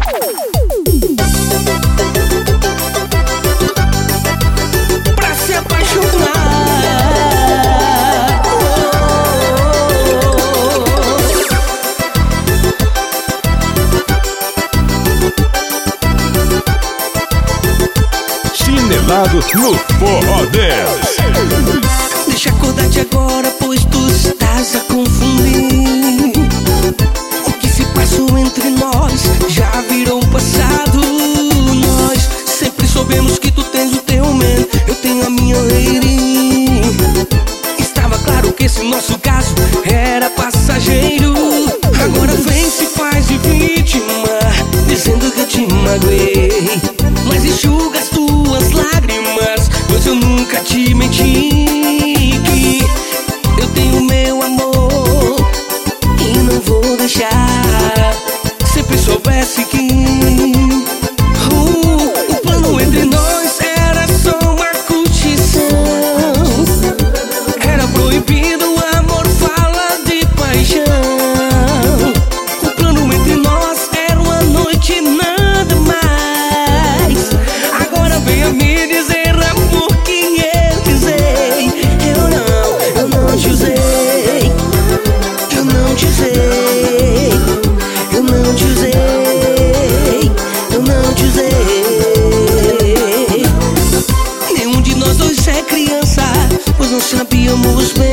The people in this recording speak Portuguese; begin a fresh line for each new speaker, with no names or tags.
Pra se apaixonar.
Chinelado no Forró 10.
Deixa acordar-te agora, pois tu estás a confundir. O que se passou entre nós já virou passado. Nós sempre soubemos que tu tens o teu man, eu tenho a minha lady. Estava claro que esse nosso caso era passageiro. Agora vem, se faz de vítima, dizendo que eu te magoei. Mas enxuga as tuas lágrimas, pois eu nunca te menti. Que eu tenho meu amor e não vou deixar. Sempre soubesse que o plano entre nós era só uma curtição. Era proibido o amor, fala de paixão. O plano entre nós era uma noite e nada mais. Agora venha me dizer, amor, que eu te usei. Eu não te usei. Eu não te usei. Eu não te usei. Eu não te usei. Nenhum de nós dois é criança, pois não sabíamos bem